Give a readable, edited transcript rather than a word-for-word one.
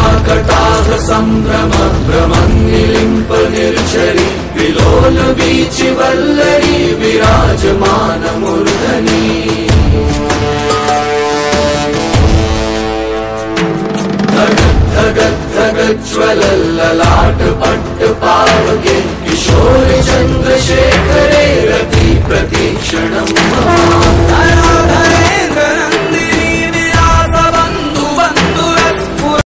कटाह सम्भ्रम भ्रमन्निलिम्प निर्झरि विलोल वीचि वल्लरी विराजमान मूर्धनि धगज्ज्वलल्ललाट पट्ट पावके किशोर चन्द्रशेखर